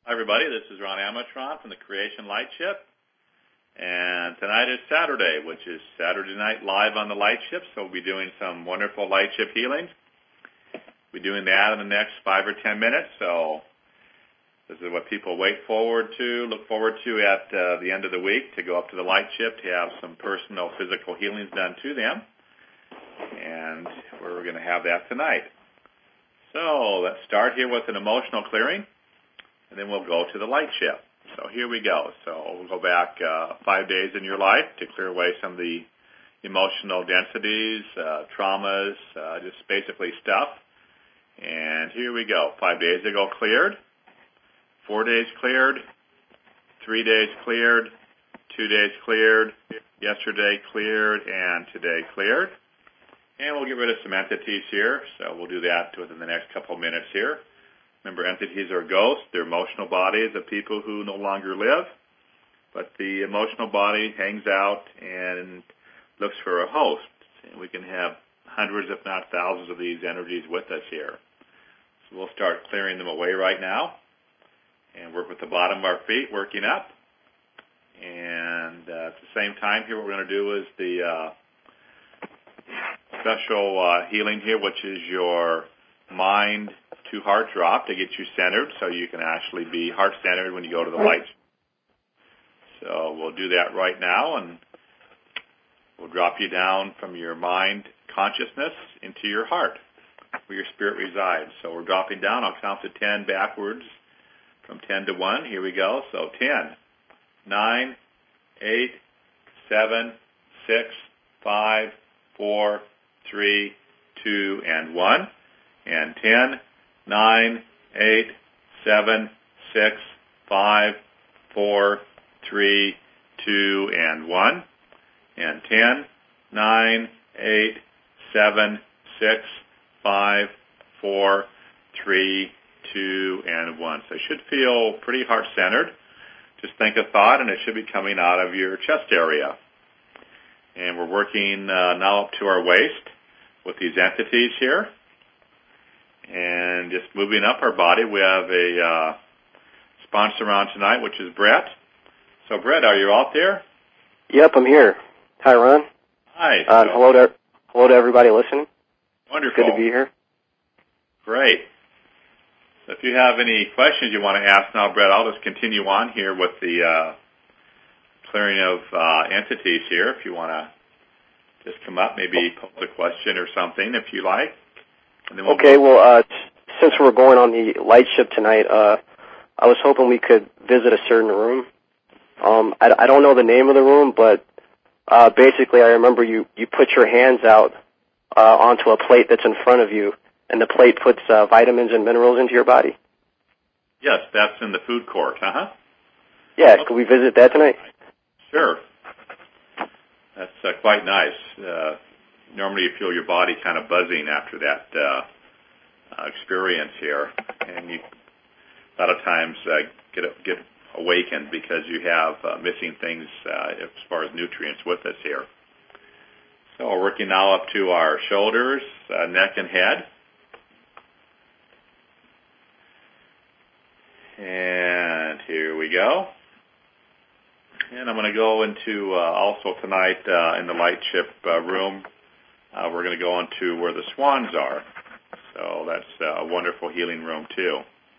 Hi, everybody. This is Ron Amatron from the Creation Light Ship. And tonight is Saturday, which is Saturday Night Live on the Light Ship. So we'll be doing some wonderful light ship healings. We'll be doing that in the next 5 or 10 minutes. So this is what people look forward to at the end of the week, to go up to the light ship to have some personal physical healings done to them. And we're going to have that tonight. So let's start here with an emotional clearing, and then we'll go to the light ship. So here we go. So we'll go back 5 days in your life to clear away some of the emotional densities, traumas, just basically stuff. And here we go. 5 days ago cleared, 4 days cleared, 3 days cleared, 2 days cleared, yesterday cleared, and today cleared. And we'll get rid of some entities here. So we'll do that within the next couple of minutes here. Remember, entities are ghosts. They're emotional bodies of people who no longer live. But the emotional body hangs out and looks for a host. And we can have hundreds, if not thousands, of these energies with us here. So we'll start clearing them away right now. And work with the bottom of our feet, working up. And at the same time here, what we're going to do is the special healing here, which is your mind to heart drop to get you centered, so you can actually be heart centered when you go to the light. So we'll do that right now, and we'll drop you down from your mind consciousness into your heart, where your spirit resides. So we're dropping down. I'll count to 10 backwards, from 10 to 1. Here we go. So 10, 9, 8, 7, 6, 5, 4, 3, 2, and 1. And 10, 9, 8, 7, 6, 5, 4, 3, 2, and 1. And 10, 9, 8, 7, 6, 5, 4, 3, 2, and 1. So it should feel pretty heart-centered. Just think a thought, and it should be coming out of your chest area. And we're working now up to our waist with these entities here. And just moving up our body, we have a sponsor on tonight, which is Brett. So, Brett, are you out there? Yep, I'm here. Hi, Ron. Hi. Hello to everybody listening. Wonderful. Good to be here. Great. So if you have any questions you want to ask now, Brett, I'll just continue on here with the clearing of entities here. If you want to just come up, maybe pose a question or something if you like. And then since we're going on the light ship tonight, I was hoping we could visit a certain room. I don't know the name of the room, but basically I remember you put your hands out onto a plate that's in front of you, and the plate puts vitamins and minerals into your body. Yes, that's in the food court, Yeah, could we visit that tonight? Sure. That's quite nice. Normally you feel your body kind of buzzing after that experience here, and you a lot of times get awakened because you have missing things as far as nutrients with us here. So we're working now up to our shoulders, neck, and head. And here we go. And I'm going to go into also tonight in the light ship room. We're going to go into where the swans are. So that's a wonderful healing room too.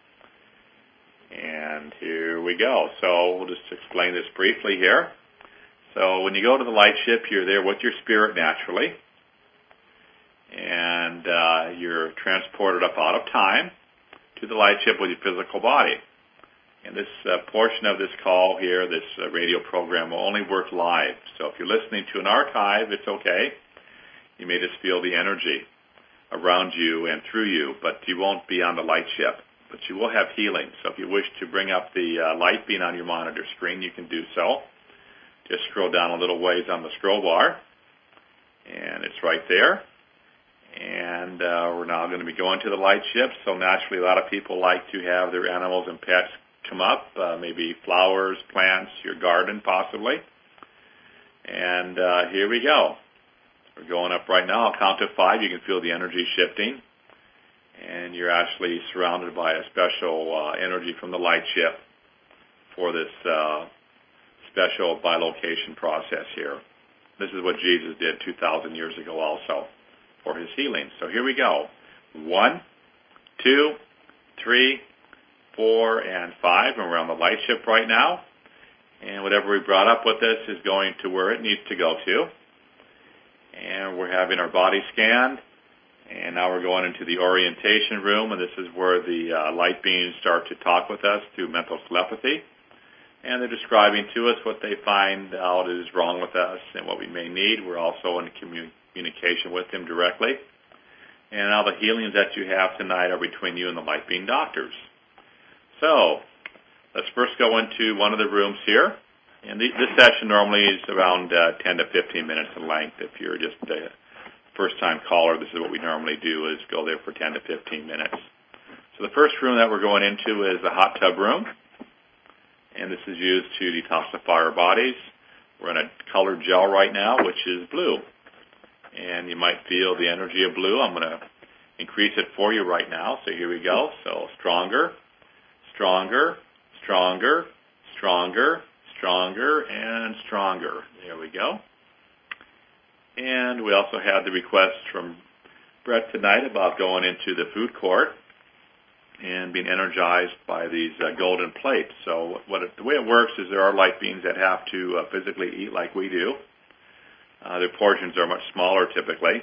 And here we go. So we'll just explain this briefly here. So when you go to the light ship, you're there with your spirit naturally. And you're transported up out of time to the light ship with your physical body. And this portion of this call here, this radio program, will only work live. So if you're listening to an archive, it's okay. You may just feel the energy around you and through you, but you won't be on the light ship. But you will have healing. So if you wish to bring up the light beam on your monitor screen, you can do so. Just scroll down a little ways on the scroll bar, and it's right there. And we're now going to be going to the light ship. So naturally, a lot of people like to have their animals and pets come up, maybe flowers, plants, your garden possibly. And here we go. We're going up right now. I'll count to 5. You can feel the energy shifting. and you're actually surrounded by a special energy from the light ship for this special bilocation process here. This is what Jesus did 2,000 years ago also for his healing. So here we go. 1, 2, 3, 4, and 5, and we're on the light ship right now. And whatever we brought up with us is going to where it needs to go to. And we're having our body scanned. And now we're going into the orientation room, and this is where the light beings start to talk with us through mental telepathy. And they're describing to us what they find out is wrong with us and what we may need. We're also in communication with them directly. And now the healings that you have tonight are between you and the light being doctors. So let's first go into one of the rooms here. And this session normally is around 10 to 15 minutes in length. If you're just a first-time caller, this is what we normally do, is go there for 10 to 15 minutes. So the first room that we're going into is the hot tub room. And this is used to detoxify our bodies. We're in a colored gel right now, which is blue. And you might feel the energy of blue. I'm going to increase it for you right now. So here we go. So stronger, stronger, stronger, stronger, stronger, and stronger. There we go. And we also had the request from Brett tonight about going into the food court and being energized by these golden plates. So the way it works is there are light beings that have to physically eat like we do. Their portions are much smaller typically.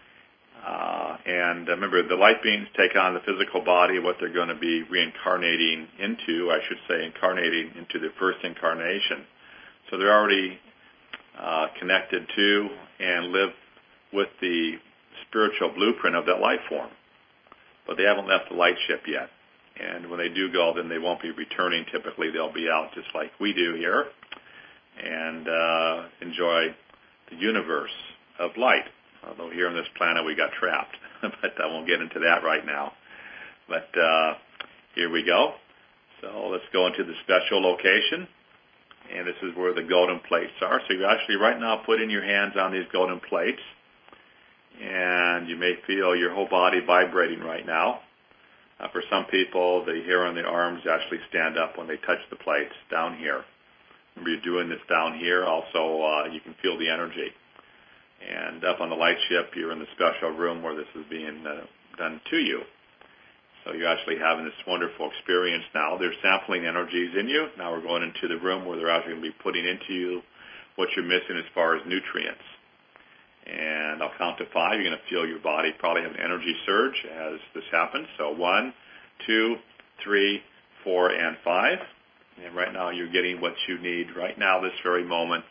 And remember, the light beings take on the physical body of what they're going to be reincarnating into, I should say, incarnating into the first incarnation. So they're already connected to and live with the spiritual blueprint of that life form. But they haven't left the light ship yet. And when they do go, then they won't be returning typically. They'll be out just like we do here and enjoy the universe of light. Although here on this planet we got trapped. But I won't get into that right now. But here we go. So let's go into the special location. And this is where the golden plates are. So you actually right now putting your hands on these golden plates. And you may feel your whole body vibrating right now. For some people, the hair on the arms actually stand up when they touch the plates down here. Remember, you're doing this down here. Also, you can feel the energy. And up on the light ship, you're in the special room where this is being done to you. So you're actually having this wonderful experience now. They're sampling energies in you. Now we're going into the room where they're actually going to be putting into you what you're missing as far as nutrients. And I'll count to 5. You're going to feel your body probably have an energy surge as this happens. So 1, 2, 3, 4, and 5. And right now you're getting what you need right now, this very moment,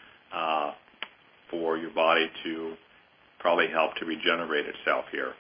for your body to probably help to regenerate itself here.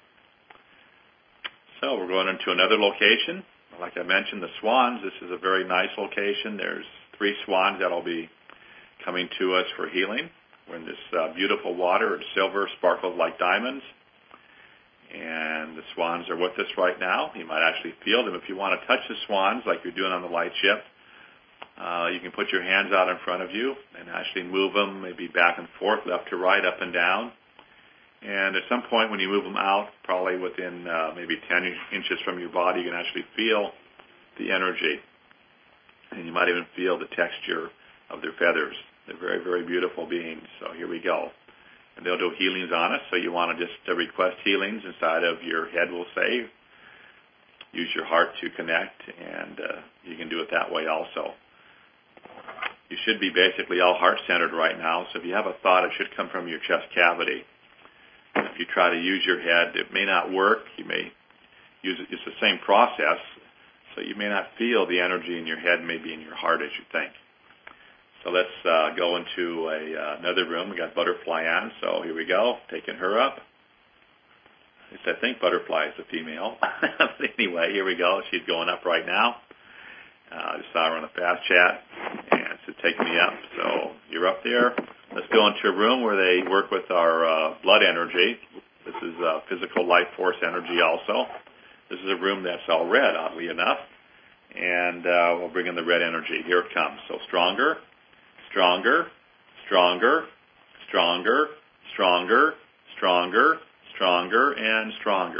So we're going into another location. Like I mentioned, the swans. This is a very nice location. There's 3 swans that will be coming to us for healing. We're in this beautiful water. It's silver, sparkles like diamonds. And the swans are with us right now. You might actually feel them. If you want to touch the swans like you're doing on the light ship, you can put your hands out in front of you and actually move them maybe back and forth, left to right, up and down. And at some point when you move them out, probably within maybe 10 inches from your body, you can actually feel the energy. And you might even feel the texture of their feathers. They're very, very beautiful beings. So here we go. And they'll do healings on us. So you want to just request healings inside of your head, we'll say. Use your heart to connect, and you can do it that way also. You should be basically all heart-centered right now. So if you have a thought, it should come from your chest cavity. If you try to use your head, it may not work. You may use it. It's the same process. So you may not feel the energy in your head, maybe in your heart as you think. So let's go into another room. We got Butterfly on, so here we go, taking her up. At least I think Butterfly is a female. But anyway, here we go. She's going up right now. I just saw her on the fast chat, and it's taking me up. So you're up there. Let's go into a room where they work with our blood energy. This is physical life force energy also. This is a room that's all red, oddly enough. And we'll bring in the red energy. Here it comes. So stronger. Stronger, stronger, stronger, stronger, stronger, stronger, and stronger.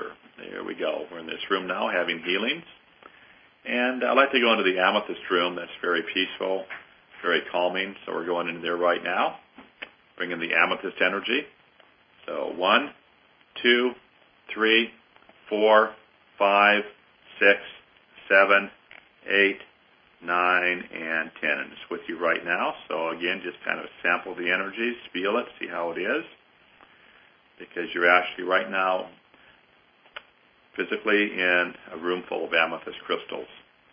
here we go. We're in this room now having healings. And I'd like to go into the amethyst room. That's very peaceful, very calming. So we're going into there right now. Bring in the amethyst energy. So 1, 2, 3, 4, 5, 6, 7, 8, 9, and 10. And it's with you right now. So again, just kind of sample the energies, feel it, see how it is. Because you're actually right now physically in a room full of amethyst crystals.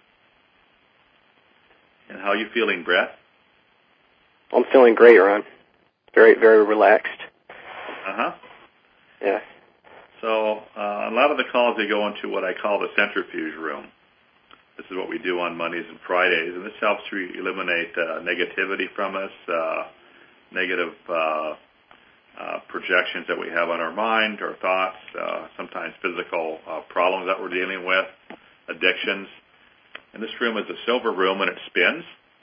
And how are you feeling, Brett? I'm feeling great, Ron. Very, very relaxed. Uh-huh. Yeah. So a lot of the calls, they go into what I call the centrifuge room. This is what we do on Mondays and Fridays, and this helps to eliminate negativity from us, negative projections that we have on our mind, our thoughts, sometimes physical problems that we're dealing with, addictions. And this room is a silver room, and it spins,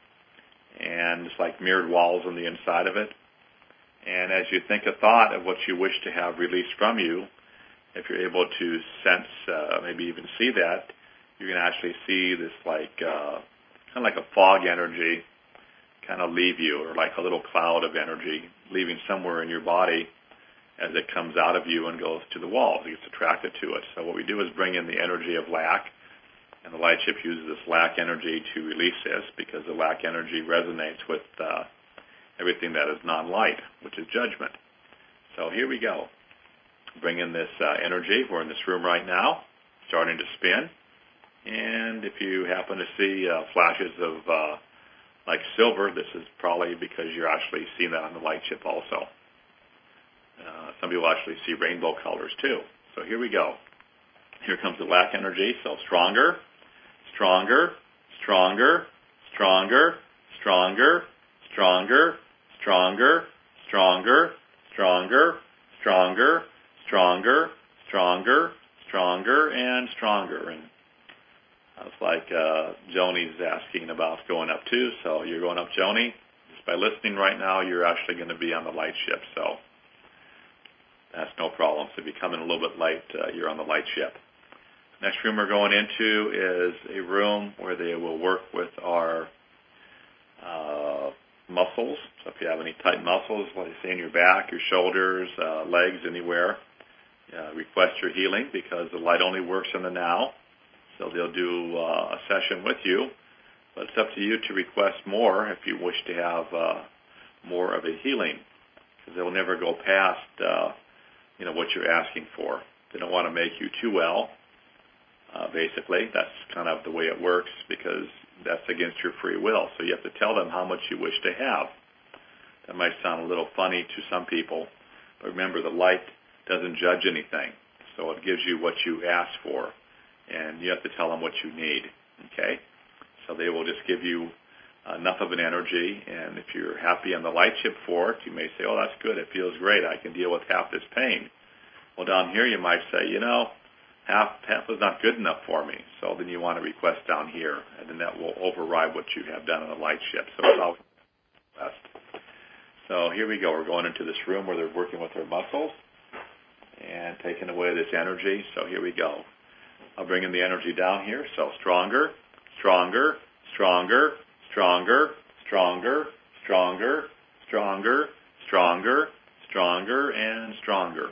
and it's like mirrored walls on the inside of it. And as you think a thought of what you wish to have released from you, if you're able to sense, maybe even see that, you can actually see this like kind of like a fog energy kind of leave you, or like a little cloud of energy leaving somewhere in your body as it comes out of you and goes to the walls. It gets attracted to it. So what we do is bring in the energy of lack, and the light ship uses this lack energy to release this, because the lack energy resonates with everything that is non-light, which is judgment. So here we go. Bring in this energy. We're in this room right now, starting to spin. And if you happen to see flashes of like silver, this is probably because you're actually seeing that on the light ship also. Some people actually see rainbow colors too. So here we go. Here comes the lack energy. So stronger, stronger, stronger, stronger, stronger, stronger, stronger, stronger, stronger, stronger, stronger, stronger, stronger, and stronger. And it's like Joni's asking about going up too. So you're going up, Joni. Just by listening right now, you're actually going to be on the light ship. So that's no problem. So if you come in a little bit late, you're on the light ship. Next room we're going into is a room where they will work with our muscles. So if you have any tight muscles, like say in your back, your shoulders, legs, anywhere, request your healing, because the light only works in the now. So they'll do a session with you, but it's up to you to request more if you wish to have more of a healing, because they'll never go past what you're asking for. They don't want to make you too well. Basically, that's kind of the way it works, because that's against your free will. So you have to tell them how much you wish to have. That might sound a little funny to some people, but remember, the light doesn't judge anything. So it gives you what you ask for, and you have to tell them what you need, okay? So they will just give you enough of an energy, and if you're happy on the light ship for it, you may say, oh, that's good, it feels great, I can deal with half this pain. Well, down here you might say, half was not good enough for me, so then you want to request down here, and then that will override what you have done on the light ship. So it's always best. So here we go. We're going into this room where they're working with their muscles and taking away this energy. So here we go. I'll bring in the energy down here. So stronger, stronger, stronger, stronger, stronger, stronger, stronger, stronger, stronger, and stronger.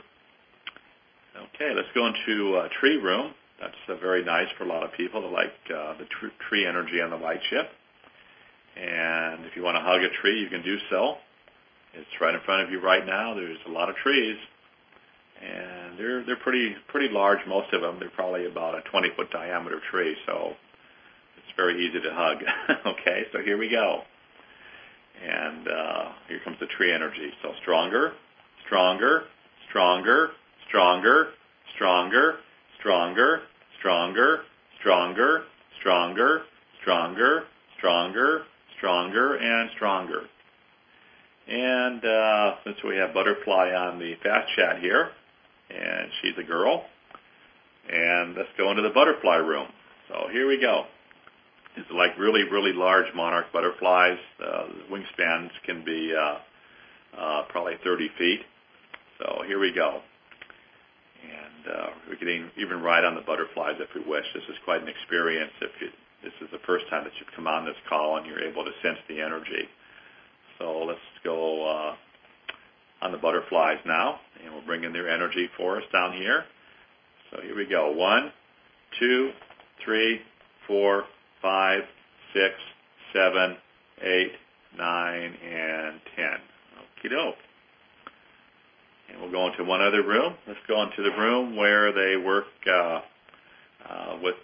Okay, let's go into tree room. That's very nice for a lot of people that like the tree energy on the light ship. And if you want to hug a tree, you can do so. It's right in front of you right now. There's a lot of trees, and they're pretty large, most of them. They're probably about a 20-foot diameter tree, so it's very easy to hug. Okay, so here we go. And here comes the tree energy. So stronger, stronger, stronger, stronger, stronger, stronger, stronger, stronger, stronger, stronger, stronger, stronger, and stronger. And since we have Butterfly on the fast chat here, and she's a girl, and let's go into the butterfly room. So here we go. It's like really, really large monarch butterflies. The wingspans can be probably 30 feet. So here we go. And we can even ride on the butterflies if we wish. This is quite an experience. This is the first time that you've come on this call and you're able to sense the energy. So let's go on the butterflies now, and we'll bring in their energy for us down here. So here we go. 1, 2, 3, 4, 5, 6, 7, 8, 9, and 10. Okie doke. And we'll go into one other room. Let's go into the room where they work with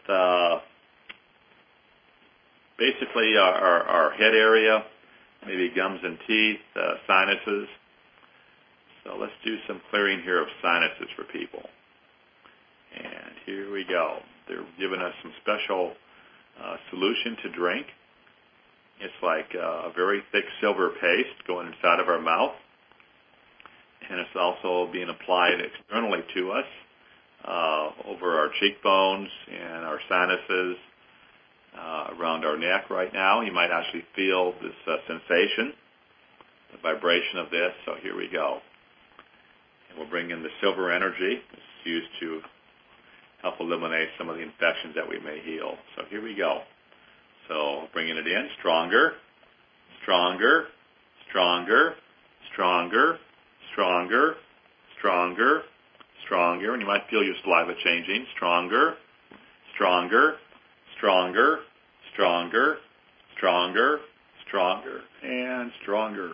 basically our head area, maybe gums and teeth, sinuses. So let's do some clearing here of sinuses for people. And here we go. They're giving us some special solution to drink. It's like a very thick silver paste going inside of our mouth. And it's also being applied externally to us over our cheekbones and our sinuses, around our neck right now. You might actually feel this sensation, the vibration of this. So here we go. And we'll bring in the silver energy. It's used to help eliminate some of the infections that we may heal. So here we go. So bringing it in, stronger, stronger, stronger, stronger, stronger, stronger, stronger. And you might feel your saliva changing. Stronger, stronger, stronger, stronger, stronger, stronger, and stronger.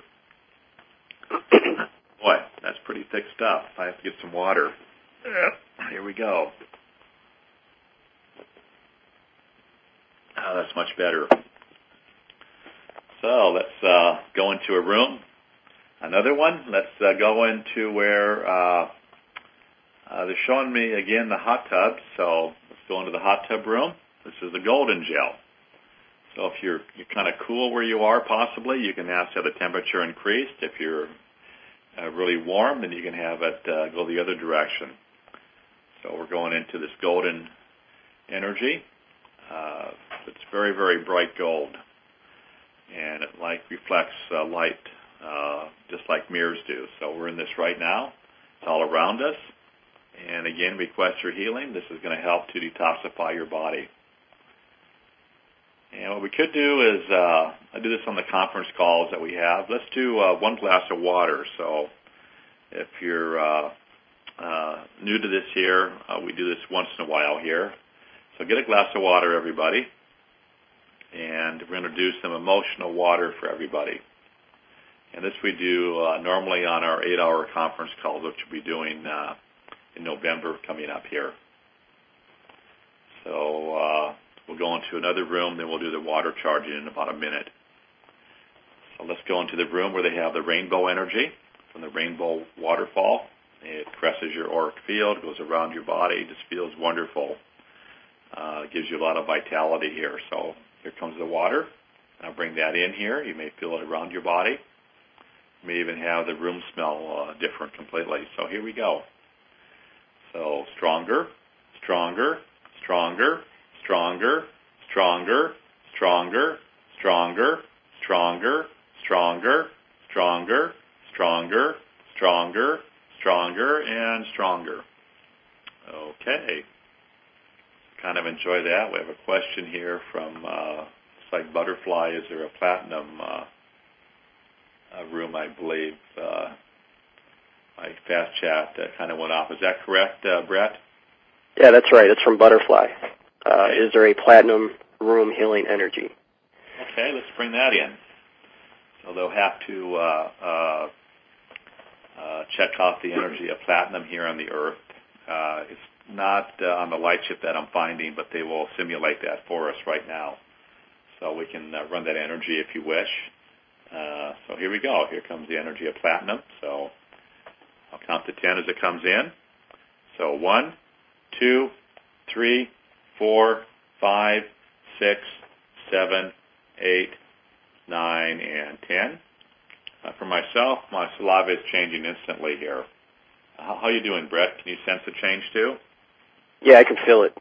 Boy, that's pretty thick stuff. I have to get some water. Here we go. Oh, that's much better. So let's go into a room. Another one. Let's go into where they're showing me again the hot tub. So let's go into the hot tub room. This is the golden gel. So if you're kind of cool where you are, possibly, you can ask to have the temperature increased. If you're really warm, then you can have it go the other direction. So we're going into this golden energy. It's very, very bright gold, and it reflects light just like mirrors do. So we're in this right now. It's all around us. And again, request your healing. This is going to help to detoxify your body. And what we could do is, I do this on the conference calls that we have. Let's do 1 glass of water. So if you're new to this here, we do this once in a while here. So get a glass of water, everybody. And we're going to do some emotional water for everybody. And this we do normally on our 8-hour conference calls, which we'll be doing in November coming up here. So we'll go into another room, then we'll do the water charging in about a minute. So let's go into the room where they have the rainbow energy from the rainbow waterfall. It caresses your auric field, goes around your body, just feels wonderful. It gives you a lot of vitality here. So here comes the water. I'll bring that in here. You may feel it around your body. You may even have the room smell different completely. So here we go. So stronger, stronger, stronger, stronger, stronger, stronger, stronger, stronger, stronger, stronger, stronger, stronger, stronger, and stronger. Okay. Kind of enjoy that. We have a question here from it's like Butterfly. Is there a platinum room? I believe my fast chat kind of went off. Is that correct, Brett? Yeah, that's right. It's from Butterfly. Is there a platinum room healing energy? Okay, let's bring that in. So they'll have to check off the energy of platinum here on the Earth. It's not on the light chip that I'm finding, but they will simulate that for us right now. So we can run that energy if you wish. So here we go. Here comes the energy of platinum. So I'll count to 10 as it comes in. So 1, 2, 3, 4, 5, 6, 7, 8, 9, and 10. For myself, my saliva is changing instantly here. How are you doing, Brett? Can you sense the change too? Yeah, I can feel it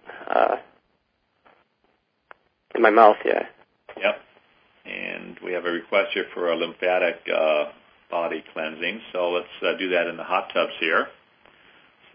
in my mouth, yeah. Yep. And we have a request here for a lymphatic body cleansing. So let's do that in the hot tubs here.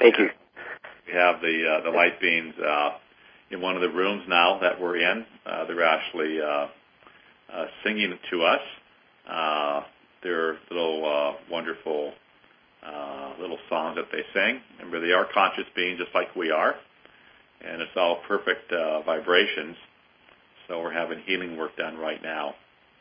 Thank you. We have the light beings in one of the rooms now that we're in. They're actually singing to us. They're little wonderful little songs that they sing. Remember, they are conscious beings just like we are, and it's all perfect vibrations. So we're having healing work done right now.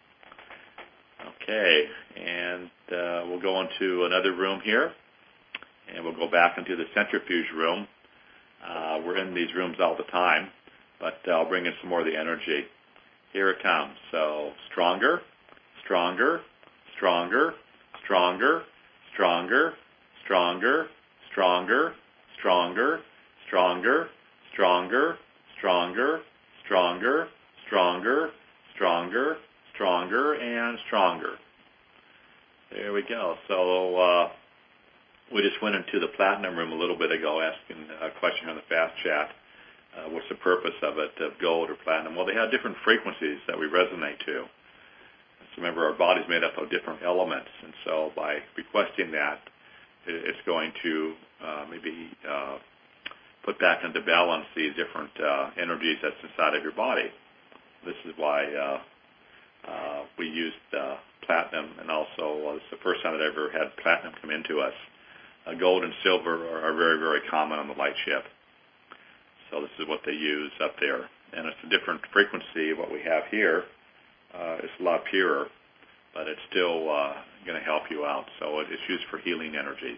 Okay, and we'll go into another room here, and we'll go back into the centrifuge room. We're in these rooms all the time, but I'll bring in some more of the energy. Here it comes. So stronger, stronger, stronger, stronger, stronger, stronger, stronger, stronger, stronger, stronger, stronger, stronger, stronger, stronger, stronger, and stronger. There we go. So we just went into the platinum room a little bit ago, asking a question on the fast chat. What's the purpose of it, of gold or platinum? Well, they have different frequencies that we resonate to. So remember, our body's made up of different elements, and so by requesting that, it's going to maybe put back into balance these different energies that's inside of your body. This is why we used platinum, and also it's the first time that I ever had platinum come into us. Gold and silver are very, very common on the light ship. So this is what they use up there. And it's a different frequency. What we have here is a lot purer, but it's still going to help you out. So it's used for healing energies.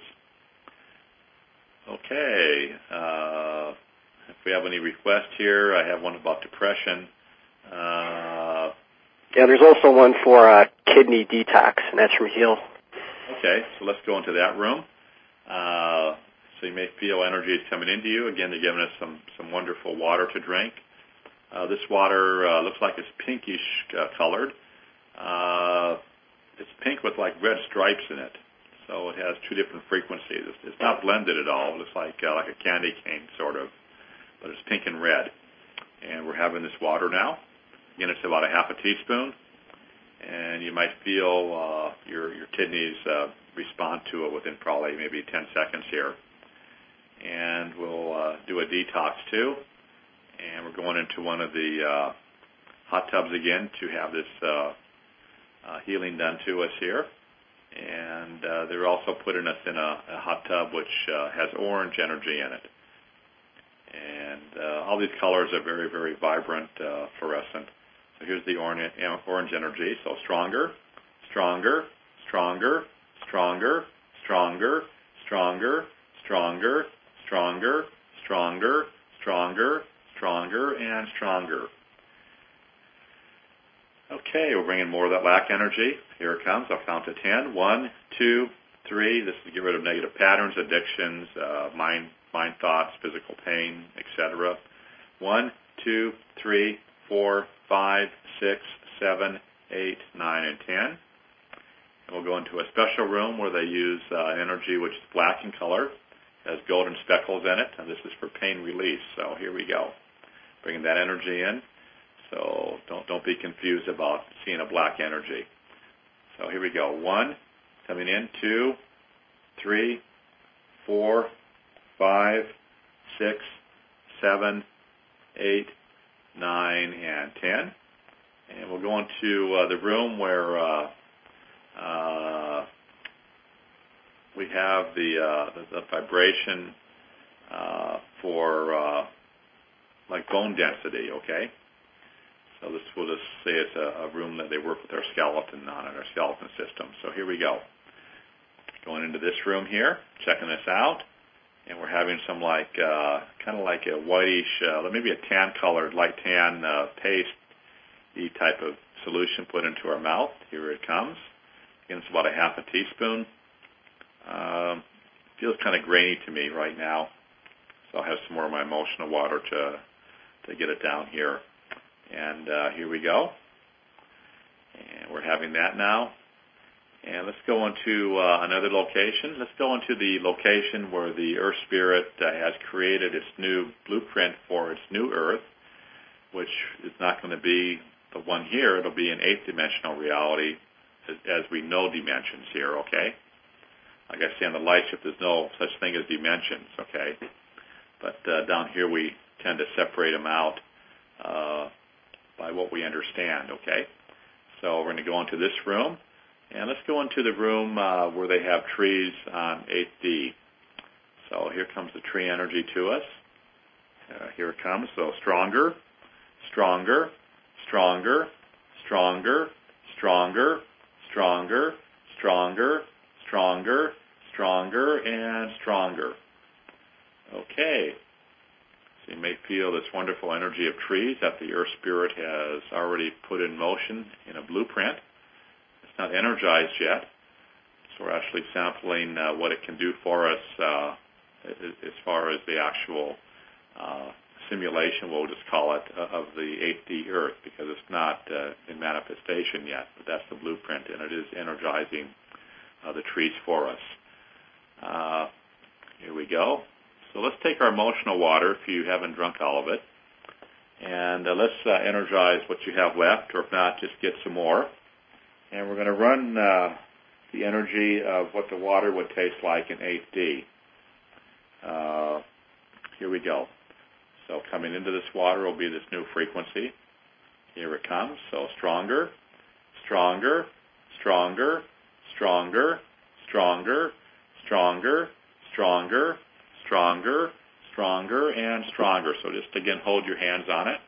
Okay. If we have any requests here, I have one about depression. Yeah, there's also one for kidney detox, and that's from Heal. Okay, so let's go into that room. So you may feel energies coming into you. Again, they're giving us some wonderful water to drink. This water looks like it's pinkish colored. It's pink with like red stripes in it. So it has two different frequencies. It's not blended at all. It looks like a candy cane sort of, but it's pink and red. And we're having this water now. Again, it's about a half a teaspoon. And you might feel your kidneys respond to it within probably maybe 10 seconds here. And we'll do a detox too. And we're going into one of the hot tubs again to have this healing done to us here. And they're also putting us in a hot tub which has orange energy in it. And all these colors are very, very vibrant, fluorescent. So here's the orange energy. So stronger, stronger, stronger, stronger, stronger, stronger, stronger, stronger, stronger, stronger, stronger, and stronger. Okay, we'll bring in more of that lack energy. Here it comes. I'll count to 10. 1, 2, 3. This is to get rid of negative patterns, addictions, mind thoughts, physical pain, etc. 1, 2, 3, 4, 5, 6, 7, 8, 9, and 10. And we'll go into a special room where they use energy which is black in color, has golden speckles in it, and this is for pain release. So here we go. Bringing that energy in. So don't be confused about seeing a black energy. So here we go. 1, coming in. 2, 3, 4, 5, 6, 7, 8, 9, and 10. And we'll go into the room where we have the vibration for like bone density, okay? So this will just say it's a room that they work with our skeleton on, and our skeleton system. So here we go. Going into this room here, checking this out, and we're having some like kind of like a whitish, maybe a tan-colored, light tan paste-y type of solution put into our mouth. Here it comes. Again, it's about a half a teaspoon. Feels kind of grainy to me right now, so I'll have some more of my emotional water to get it down here. And here we go. And we're having that now. And let's go into another location. Let's go into the location where the Earth Spirit has created its new blueprint for its new Earth, which is not going to be the one here. It'll be an 8th dimensional reality as we know dimensions here, okay? Like I say, on the light ship, there's no such thing as dimensions, okay? But down here, we tend to separate them out by what we understand, okay? So we're going to go into this room, and let's go into the room where they have trees on 8D. So here comes the tree energy to us. Here it comes. So stronger, stronger, stronger, stronger, stronger, stronger, stronger, stronger, stronger, and stronger. Okay. So you may feel this wonderful energy of trees that the Earth Spirit has already put in motion in a blueprint. It's not energized yet, so we're actually sampling what it can do for us as far as the actual simulation, we'll just call it, of the 8D Earth, because it's not in manifestation yet, but that's the blueprint, and it is energizing the trees for us. Here we go. So let's take our emotional water, if you haven't drunk all of it, and let's energize what you have left, or if not, just get some more. And we're going to run the energy of what the water would taste like in 8D. Here we go. So coming into this water will be this new frequency. Here it comes. So stronger, stronger, stronger, stronger, stronger, stronger, stronger, stronger, stronger, and stronger. So just again, hold your hands on it.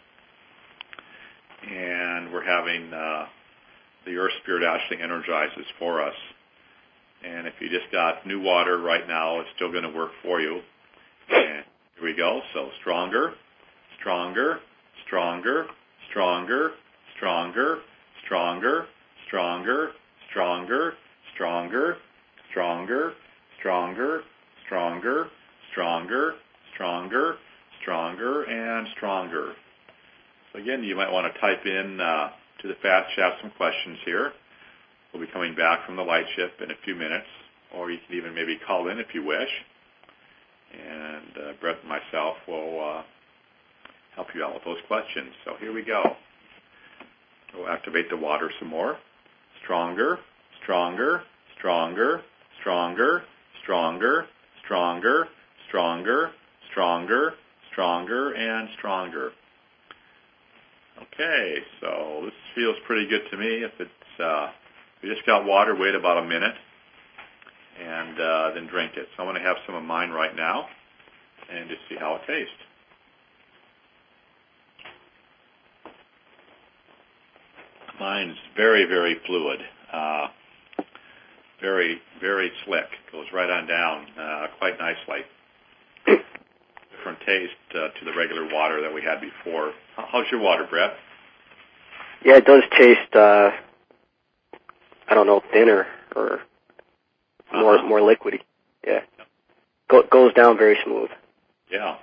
And we're having the Earth Spirit actually energizes for us. And if you just got new water right now, it's still going to work for you. And here we go. So stronger, stronger, stronger, stronger, stronger, stronger, stronger, stronger, stronger, stronger, stronger, stronger, stronger, stronger, stronger, and stronger. So again, you might want to type in to the Fast Chat some questions here. We'll be coming back from the light ship in a few minutes, or you can even maybe call in if you wish. And Brett and myself will help you out with those questions. So here we go. We'll activate the water some more. Stronger, stronger, stronger, stronger, stronger, stronger, stronger, stronger, stronger, and stronger. Okay, so this feels pretty good to me. If you just got water, wait about a minute, and then drink it. So I'm going to have some of mine right now, and just see how it tastes. Mine's very, very fluid, very, very slick. Goes right on down quite nicely. Different taste to the regular water that we had before. How's your water, Brett? Yeah, it does taste, I don't know, thinner or more liquidy. Yeah. Goes down very smooth. Yeah.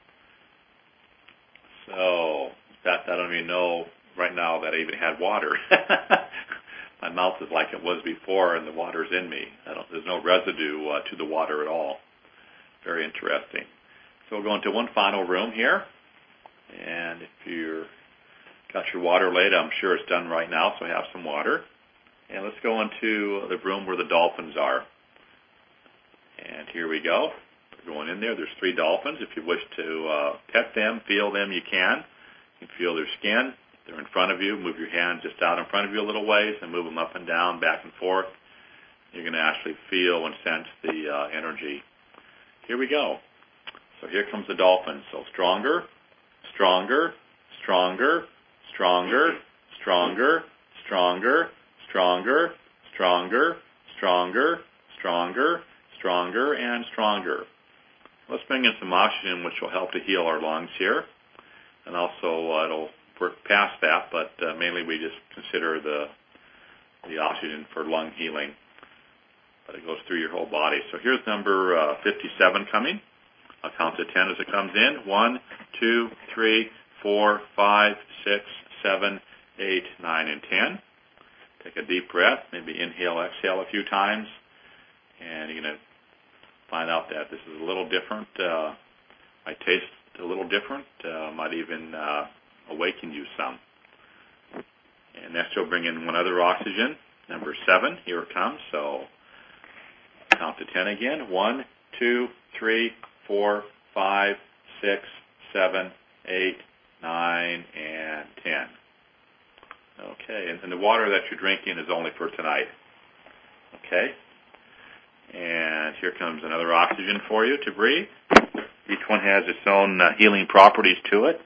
So that I don't even know right now that I even had water. My mouth is like it was before, and the water's in me. There's no residue to the water at all. Very interesting. So we'll go into one final room here, and if you've got your water laid, I'm sure it's done right now, so have some water. And let's go into the room where the dolphins are. And here we go. We're going in there. There's 3 dolphins. If you wish to pet them, feel them, you can. You can feel their skin. They're in front of you. Move your hand just out in front of you a little ways and move them up and down, back and forth. You're going to actually feel and sense the energy. Here we go. So here comes the dolphin. So stronger, stronger, stronger, stronger, stronger, stronger, stronger, stronger, stronger, stronger, stronger, and stronger. Let's bring in some oxygen, which will help to heal our lungs here. And also it'll work past that, but mainly we just consider the oxygen for lung healing. But it goes through your whole body. So here's number 57 coming. I'll count to 10 as it comes in. 1, 2, 3, 4, 5, 6, 7, 8, 9, and 10. Take a deep breath. Maybe inhale, exhale a few times. And you're going to find out that this is a little different. Might taste a little different. Might even awaken you some. And next you'll bring in one other oxygen. Number 7. Here it comes. So count to 10 again. 1, 2, 3, 4, 5, 6, 7, 8, 9, and 10. Okay, and the water that you're drinking is only for tonight. Okay? And here comes another oxygen for you to breathe. Each one has its own healing properties to it.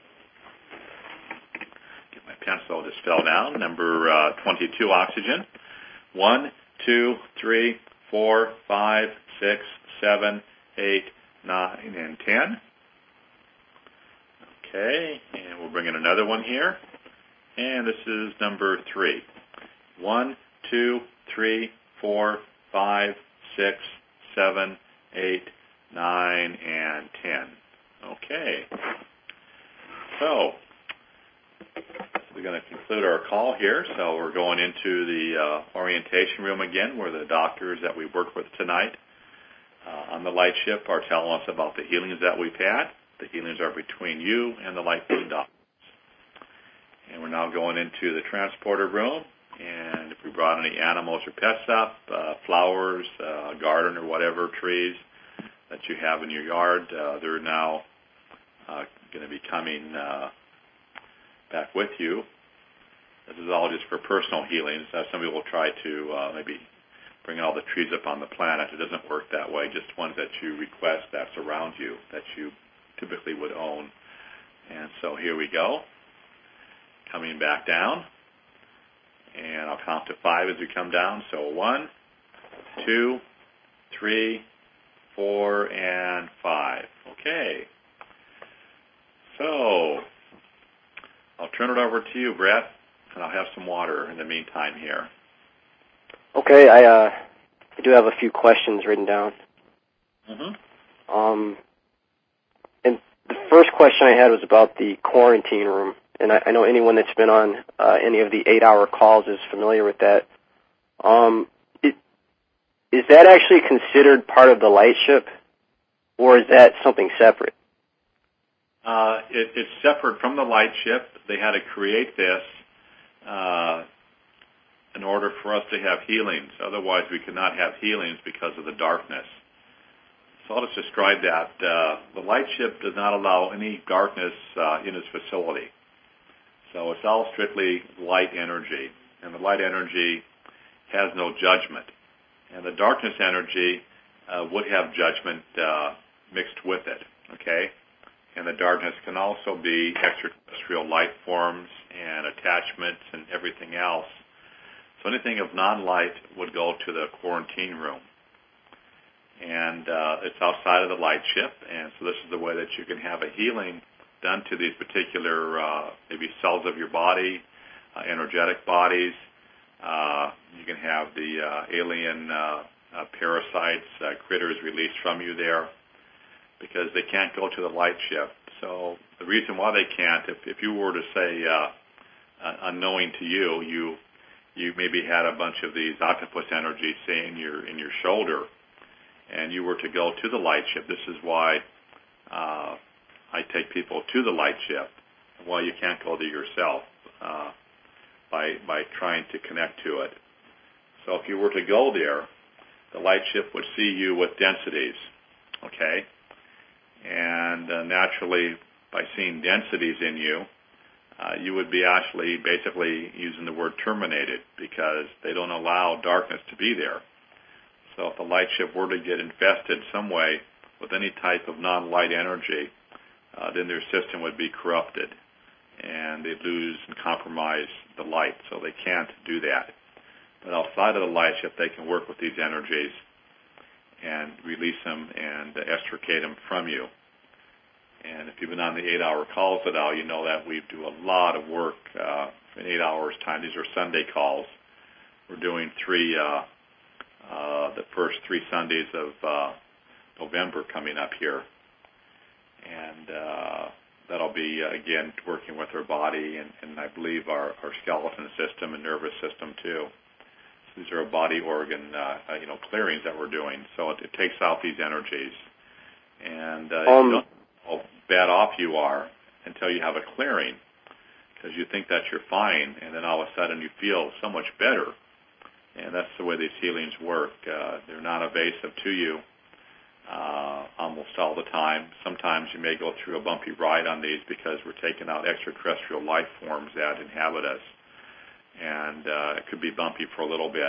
Get my pencil, just fell down. Number 22, oxygen. 1, 2, 3, 4, 5, 6, 7, 8, 9, and 10. Okay, and we'll bring in another one here. And this is number 3. 1, 2, 3, 4, 5, 6, 7, 8, 9, and 10. Okay. So, we're going to conclude our call here. So we're going into the orientation room again, where the doctors that we work with tonight on the light ship are telling us about the healings that we've had. The healings are between you and the light being doctors. And we're now going into the transporter room. And if we brought any animals or pets up, flowers, a garden or whatever, trees that you have in your yard, they're now going to be coming back with you. This is all just for personal healings. Some people will try to maybe bring all the trees up on the planet. It doesn't work that way, just ones that you request that's around you, that you typically would own. And so here we go, coming back down. And I'll count to 5 as we come down. So 1, 2, 3, 4, and 5. Okay. So I'll turn it over to you, Brett, and I'll have some water in the meantime here. Okay, I do have a few questions written down. Mm-hmm. And the first question I had was about the quarantine room. And I know anyone that's been on any of the 8-hour calls is familiar with that. Is that actually considered part of the light ship, or is that something separate? It's separate from the light ship. They had to create this in order for us to have healings. Otherwise, we could not have healings because of the darkness. So I'll just describe that. The light ship does not allow any darkness in its facility. So it's all strictly light energy. And the light energy has no judgment. And the darkness energy would have judgment mixed with it, okay? And the darkness can also be extraterrestrial life forms and attachments and everything else. So anything of non-light would go to the quarantine room. And it's outside of the light ship, and so this is the way that you can have a healing done to these particular maybe cells of your body, energetic bodies. You can have the alien parasites, critters released from you there, because they can't go to the light ship. So the reason why they can't, if you were to say, unknowing to you maybe had a bunch of these octopus energies, say in your shoulder, and you were to go to the light ship. This is why I take people to the light ship, why you can't go there yourself by trying to connect to it. So if you were to go there, the light ship would see you with densities, okay? And naturally, by seeing densities in you, you would be actually basically using the word terminated, because they don't allow darkness to be there. So if the light ship were to get infested some way with any type of non-light energy, then their system would be corrupted, and they'd lose and compromise the light, so they can't do that. But outside of the light ship, they can work with these energies and release them and extricate them from you. And if you've been on the 8-hour calls at all, you know that we do a lot of work in 8 hours' time. These are Sunday calls. We're doing the first 3 Sundays of November coming up here. And that'll be, again, working with our body and I believe our skeleton system and nervous system, too. So these are body organ, clearings that we're doing. So it takes out these energies. And you don't know how bad off you are until you have a clearing, because you think that you're fine, and then all of a sudden you feel so much better. And that's the way these healings work. They're non-invasive to you almost all the time. Sometimes you may go through a bumpy ride on these because we're taking out extraterrestrial life forms that inhabit us. And it could be bumpy for a little bit.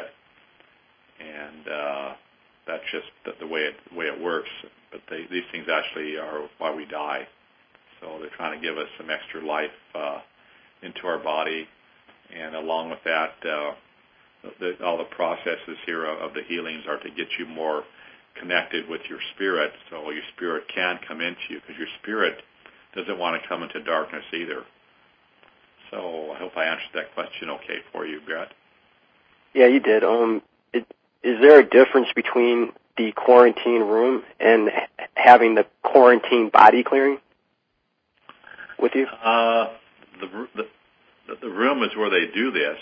And that's just the way it works. But these things actually are why we die. So they're trying to give us some extra life into our body. And along with that, all the processes here of the healings are to get you more connected with your spirit, so your spirit can come into you, because your spirit doesn't want to come into darkness either. So I hope I answered that question okay for you, Brett. Yeah, you did. Is there a difference between the quarantine room and having the quarantine body clearing with you? The room is where they do this.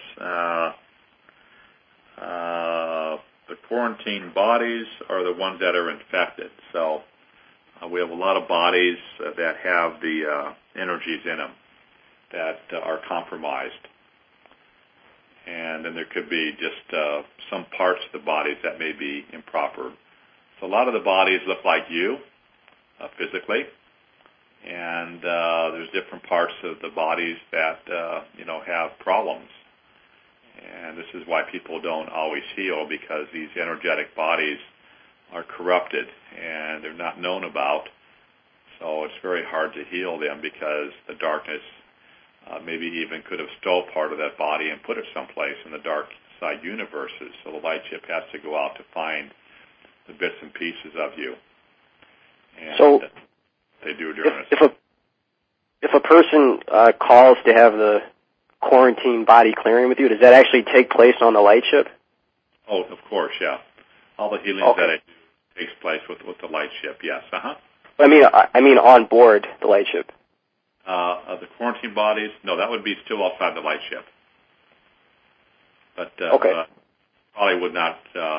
The quarantine bodies are the ones that are infected. So we have a lot of bodies that have the energies in them that are compromised. And then there could be just some parts of the bodies that may be improper. So a lot of the bodies look like you physically. And there's different parts of the bodies that, have problems. And this is why people don't always heal, because these energetic bodies are corrupted and they're not known about. So it's very hard to heal them, because the darkness maybe even could have stole part of that body and put it someplace in the dark side universes. So the light ship has to go out to find the bits and pieces of you. And so they do during if a person calls to have the quarantine body clearing with you, does that actually take place on the light ship? Oh, of course, yeah. All the healing that I do takes place with the light ship, yes. I mean on board the light ship. The quarantine bodies, no, that would be still outside the light ship. But probably would not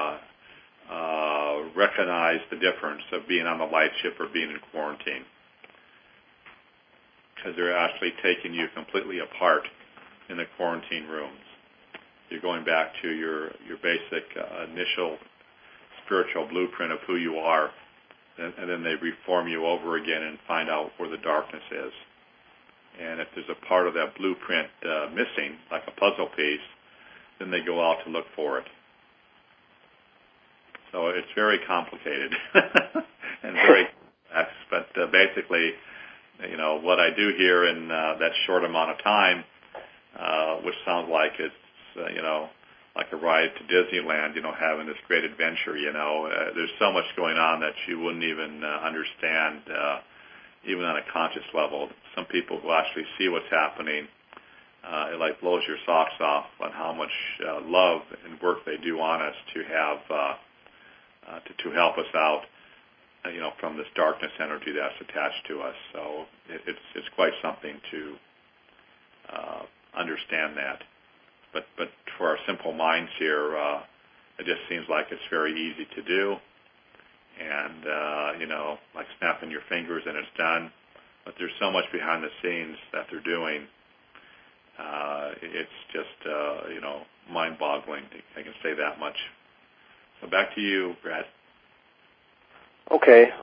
recognize the difference of being on the light ship or being in quarantine, because they're actually taking you completely apart in the quarantine rooms. You're going back to your basic initial spiritual blueprint of who you are, and then they reform you over again and find out where the darkness is. And if there's a part of that blueprint missing, like a puzzle piece, then they go out to look for it. So it's very complicated and very complex. But basically, what I do here in that short amount of time, which sounds like it's, like a ride to Disneyland, having this great adventure, there's so much going on that you wouldn't even understand, even on a conscious level. Some people who actually see what's happening, it like blows your socks off on how much love and work they do on us to have, to help us out, from this darkness energy that's attached to us. So it's quite something to understand that. But for our simple minds here, it just seems like it's very easy to do, and like snapping your fingers and it's done. But there's so much behind the scenes that they're doing. It's just mind-boggling. I can say that much. So back to you, Brad. Okay.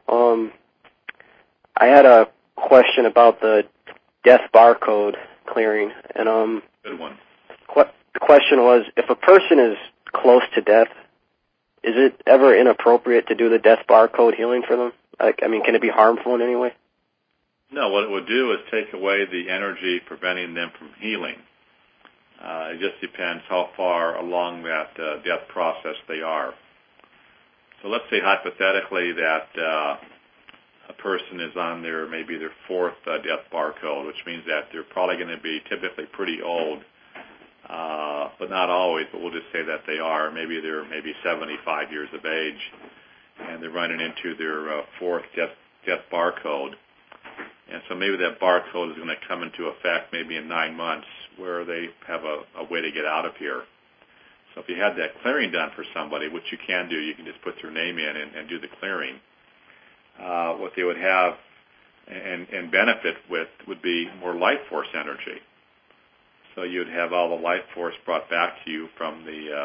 I had a question about the death barcode clearing, and Good one. The question was, if a person is close to death, is it ever inappropriate to do the death barcode healing for them? Can it be harmful in any way? No, what it would do is take away the energy preventing them from healing. It just depends how far along that death process they are. So let's say hypothetically that a person is on maybe their fourth death barcode, which means that they're probably going to be typically pretty old, but not always, but we'll just say that they are. Maybe they're 75 years of age, and they're running into their fourth death barcode. And so maybe that barcode is going to come into effect maybe in 9 months, where they have a way to get out of here. So if you had that clearing done for somebody, which you can do, you can just put their name in and do the clearing. What they would have and benefit with would be more life force energy. So you'd have all the life force brought back to you from the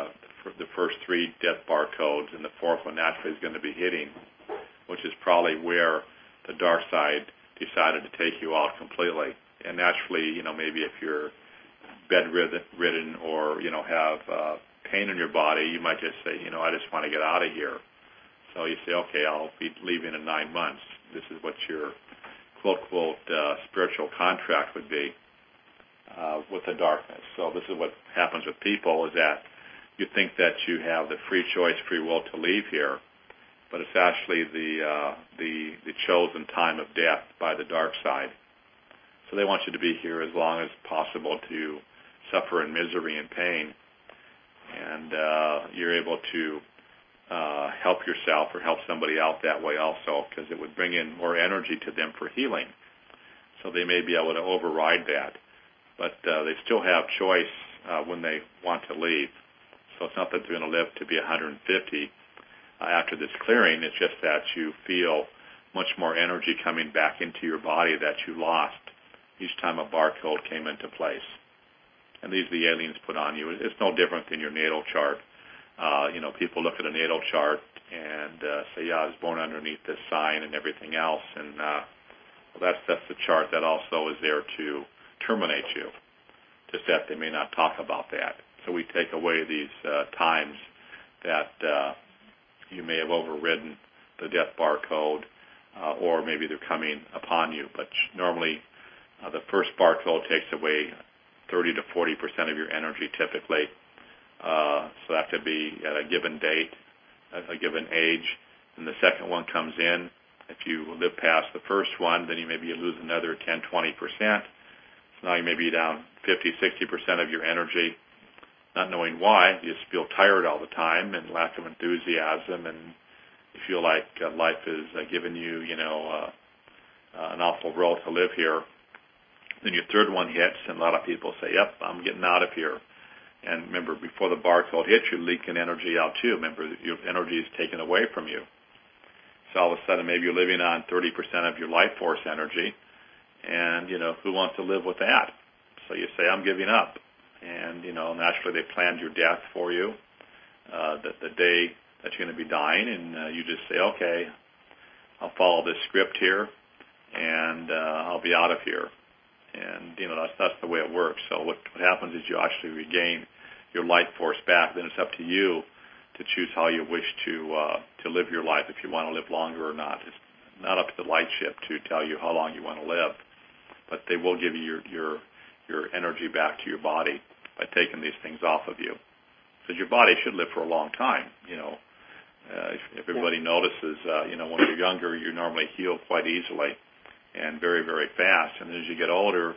the first three death barcodes, and the fourth one naturally is going to be hitting, which is probably where the dark side decided to take you out completely. And naturally, maybe if you're bedridden or, have pain in your body, you might just say, I just want to get out of here. So you say, okay, I'll be leaving in 9 months. This is what your quote, spiritual contract would be with the darkness. So this is what happens with people, is that you think that you have the free choice, free will to leave here, but it's actually the chosen time of death by the dark side. So they want you to be here as long as possible to suffer in misery and pain, and you're able to help yourself or help somebody out that way also, because it would bring in more energy to them for healing. So they may be able to override that, but they still have choice when they want to leave. So it's not that they're going to live to be 150 after this clearing. It's just that you feel much more energy coming back into your body that you lost each time a barcode came into place. And these are the aliens put on you. It's no different than your natal chart. People look at a natal chart and say, yeah, I was born underneath this sign and everything else. And that's the chart that also is there to terminate you. Just that they may not talk about that. So we take away these times that you may have overridden the death barcode, or maybe they're coming upon you. But normally, the first barcode takes away 30 to 40% of your energy typically. So that could be at a given date, at a given age. And the second one comes in. If you live past the first one, then you maybe lose another 10, 20%. So now you may be down 50, 60% of your energy, not knowing why. You just feel tired all the time and lack of enthusiasm, and you feel like life is giving you, an awful road to live here. Then your third one hits, and a lot of people say, yep, I'm getting out of here. And remember, before the barcode hits, you're leaking energy out too. Remember, your energy is taken away from you. So all of a sudden, maybe you're living on 30% of your life force energy, and, who wants to live with that? So you say, I'm giving up. And, naturally they planned your death for you, the day that you're going to be dying, and you just say, okay, I'll follow this script here, and I'll be out of here. And, that's the way it works. So what happens is you actually regain your life force back. Then it's up to you to choose how you wish to live your life, if you want to live longer or not. It's not up to the light ship to tell you how long you want to live, but they will give you your energy back to your body by taking these things off of you. Because your body should live for a long time. If everybody notices, when you're younger, you normally heal quite easily and very, very fast. And as you get older,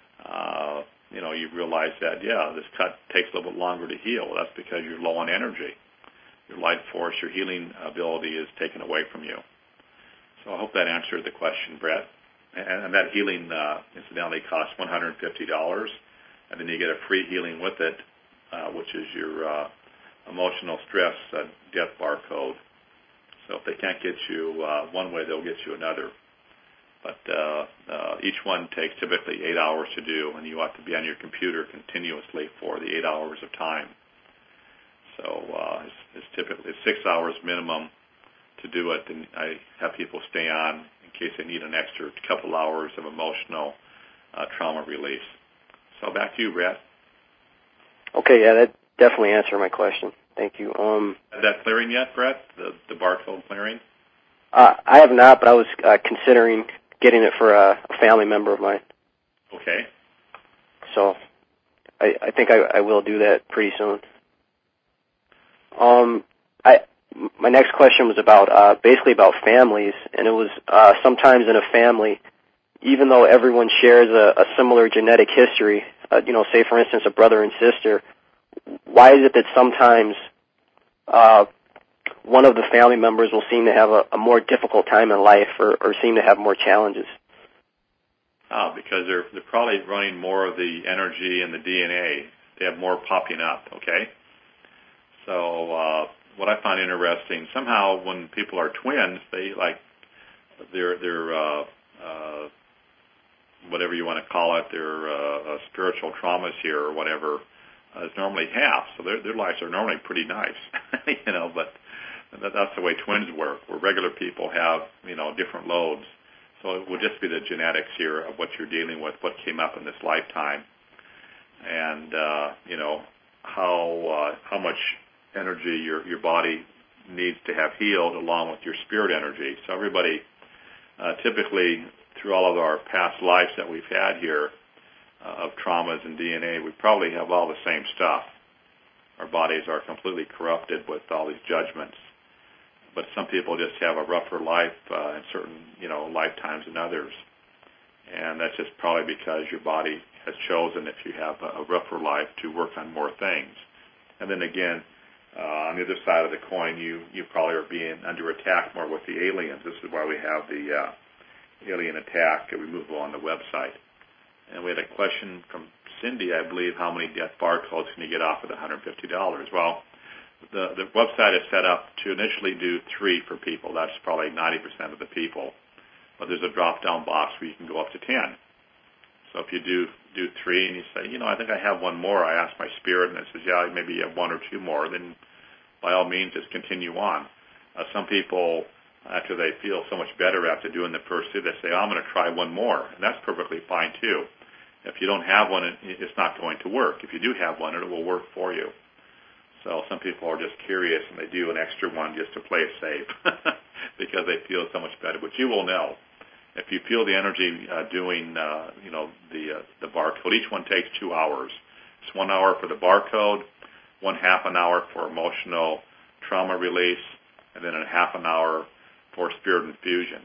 you realize that, this cut takes a little bit longer to heal. Well, that's because you're low on energy. Your life force, your healing ability is taken away from you. So I hope that answered the question, Brett. And that healing, incidentally, costs $150. And then you get a free healing with it, which is your emotional stress death barcode. So if they can't get you one way, they'll get you another. But each one takes typically 8 hours to do, and you have to be on your computer continuously for the 8 hours of time. So it's typically 6 hours minimum to do it, and I have people stay on in case they need an extra couple hours of emotional trauma release. So back to you, Brett. Okay, yeah, that definitely answered my question. Thank you. Is that clearing yet, Brett? The barcode clearing? I have not, but I was considering getting it for a family member of mine. Okay. So I think I will do that pretty soon. My next question was about basically about families, and it was sometimes in a family, even though everyone shares a similar genetic history, say for instance a brother and sister, why is it that sometimes one of the family members will seem to have a more difficult time in life or seem to have more challenges? Because they're probably running more of the energy and the DNA. They have more popping up, okay? So what I find interesting, somehow when people are twins, they they're whatever you want to call it, their spiritual traumas here or whatever, is normally half, so their lives are normally pretty nice, but that's the way twins work, where regular people have, different loads. So it will just be the genetics here of what you're dealing with, what came up in this lifetime, and, how much energy your body needs to have healed along with your spirit energy. So everybody, typically through all of our past lives that we've had here, of traumas and DNA, we probably have all the same stuff. Our bodies are completely corrupted with all these judgments. But some people just have a rougher life in certain, lifetimes than others. And that's just probably because your body has chosen, if you have a rougher life, to work on more things. And then again, on the other side of the coin, you probably are being under attack more with the aliens. This is why we have the alien attack removal on the website. And we had a question from Cindy, I believe, how many death barcodes can you get off of the $150? Well, the website is set up to initially do 3 for people. That's probably 90% of the people. But there's a drop-down box where you can go up to 10. So if you do 3 and you say, I think I have one more, I ask my spirit, and it says, yeah, maybe you have 1 or 2 more, then by all means just continue on. Some people, after they feel so much better after doing the first 2, they say, I'm going to try 1 more, and that's perfectly fine too. If you don't have one, it's not going to work. If you do have one, it will work for you. So some people are just curious, and they do an extra one just to play it safe because they feel so much better. But you will know. If you feel the energy doing, the barcode, each one takes 2 hours. It's 1 hour for the barcode, 1/2 an hour for emotional trauma release, and then 1/2 an hour for spirit infusion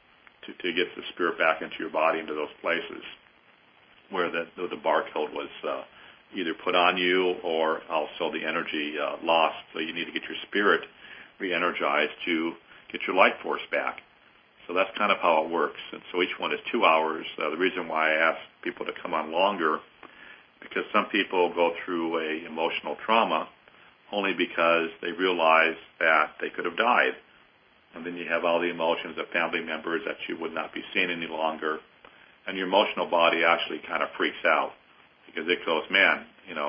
to get the spirit back into your body, into those places where the barcode was either put on you or also the energy lost. So you need to get your spirit re-energized to get your life force back. So that's kind of how it works. And so each one is 2 hours. The reason why I ask people to come on longer, because some people go through a emotional trauma only because they realize that they could have died. And then you have all the emotions of family members that you would not be seeing any longer. And your emotional body actually kind of freaks out because it goes, man,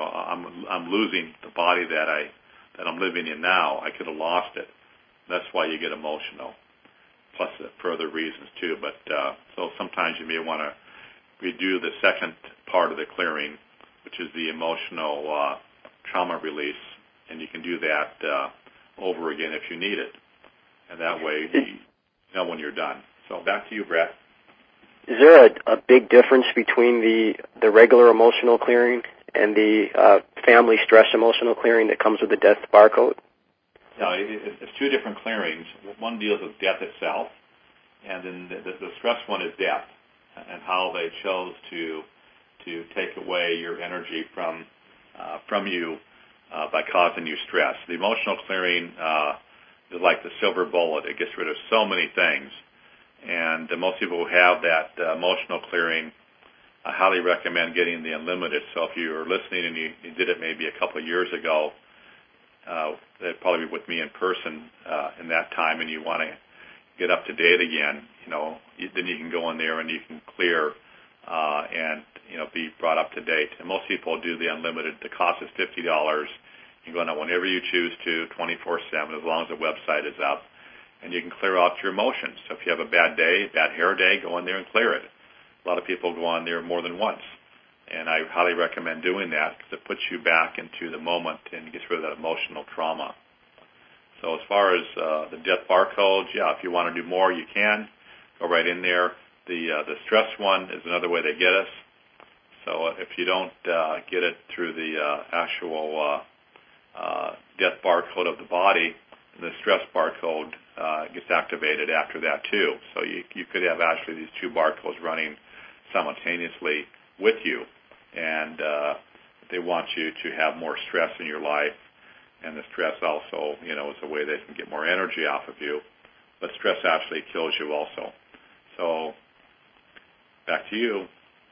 I'm losing the body that I'm living in now. I could have lost it. That's why you get emotional, plus further reasons too. But so sometimes you may want to redo the second part of the clearing, which is the emotional trauma release, and you can do that over again if you need it. And that way you know when you're done. So back to you, Brett. Is there a big difference between the regular emotional clearing and the family stress emotional clearing that comes with the death barcode? No, it's 2 different clearings. One deals with death itself, and then the stress one is death, and how they chose to take away your energy from you by causing you stress. The emotional clearing is like the silver bullet. It gets rid of so many things. And most people who have that emotional clearing, I highly recommend getting the Unlimited. So if you're listening and you did it maybe a couple of years ago, they'd probably be with me in person in that time, and you want to get up to date again, then you can go in there and you can clear and be brought up to date. And most people do the Unlimited. The cost is $50. You can go on it whenever you choose to, 24/7, as long as the website is up. And you can clear out your emotions. So if you have a bad day, bad hair day, go in there and clear it. A lot of people go on there more than once. And I highly recommend doing that because it puts you back into the moment and gets rid of that emotional trauma. So as far as the death barcodes, yeah, if you want to do more, you can. Go right in there. The stress one is another way they get us. So if you don't get it through the actual death barcode of the body, the stress barcode gets activated after that too. So you could have actually these 2 barcodes running simultaneously with you, and they want you to have more stress in your life, and the stress also, is a way they can get more energy off of you, but stress actually kills you also. So back to you.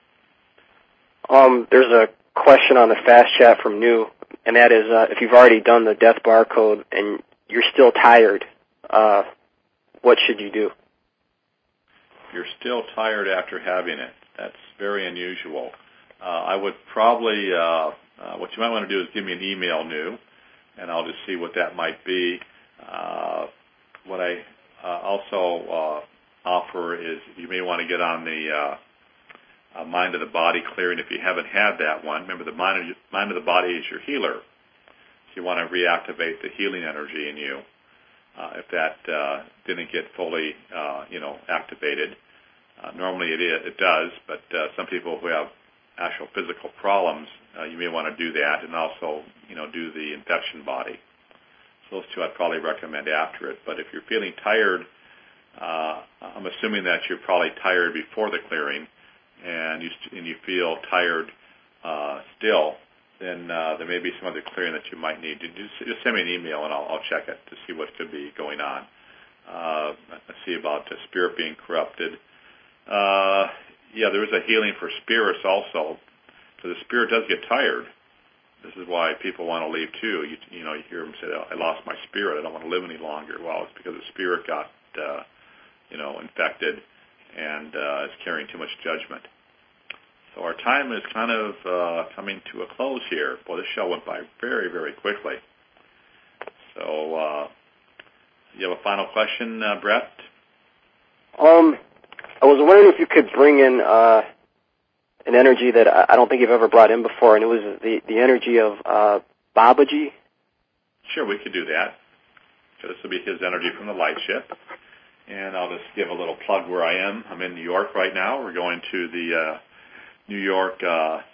There's a question on the fast chat from New, and that is if you've already done the death barcode and you're still tired, what should you do? You're still tired after having it. That's very unusual. I would probably what you might want to do is give me an email new, and I'll just see what that might be. What I also offer is you may want to get on the Mind of the Body clearing if you haven't had that one. Remember, the Mind of the Body is your healer. So you want to reactivate the healing energy in you. If that didn't get fully, activated, normally it does, but some people who have actual physical problems, you may want to do that, and also, do the infection body. So those two I'd probably recommend after it. But if you're feeling tired, I'm assuming that you're probably tired before the clearing, and you feel tired still, then there may be some other clearing that you might need. Just send me an email, and I'll check it to see what could be going on. Let's see about the spirit being corrupted. There is a healing for spirits also, because the spirit does get tired. This is why people want to leave too. You hear them say, "I lost my spirit. I don't want to live any longer." Well, it's because the spirit got, infected and is carrying too much judgment. So our time is kind of coming to a close here. Boy, this show went by very, very quickly. So, you have a final question, Brett? I was wondering if you could bring in an energy that I don't think you've ever brought in before, and it was the energy of Babaji. Sure, we could do that. So this will be his energy from the light ship. And I'll just give a little plug where I am. I'm in New York right now. We're going to the New York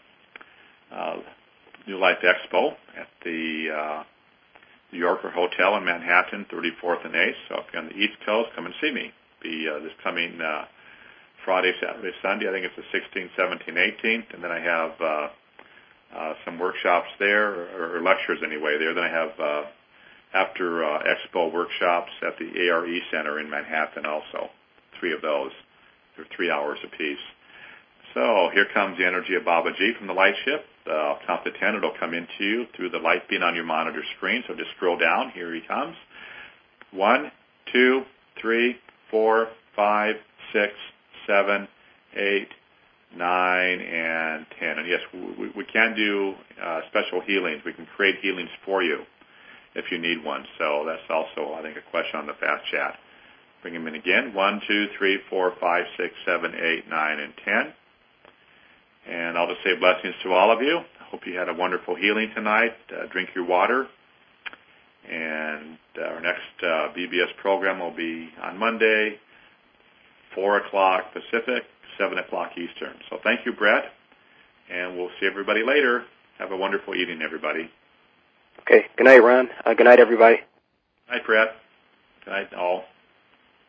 New Life Expo at the New Yorker Hotel in Manhattan, 34th and 8th. So if you're on the East Coast, come and see me. Be this coming Friday, Saturday, Sunday. I think it's the 16th, 17th, 18th. And then I have some workshops there, or lectures anyway there. Then I have after Expo workshops at the ARE Center in Manhattan also. 3 of those. They're 3 hours apiece. So here comes the energy of Babaji from the light ship. I'll count to 10. It'll come into you through the light beam on your monitor screen. So just scroll down. Here he comes. 1, 2, 3, 4, 5, 6, 7, 8, 9, and 10. And yes, we can do special healings. We can create healings for you if you need one. So that's also, I think, a question on the fast chat. Bring him in again. 1, 2, 3, 4, 5, 6, 7, 8, 9, and 10. And I'll just say blessings to all of you. I hope you had a wonderful healing tonight. Drink your water. And our next BBS program will be on Monday, 4 o'clock Pacific, 7 o'clock Eastern. So thank you, Brett. And we'll see everybody later. Have a wonderful evening, everybody. Okay. Good night, Ron. Good night, everybody. Good night, Brett. Good night, all.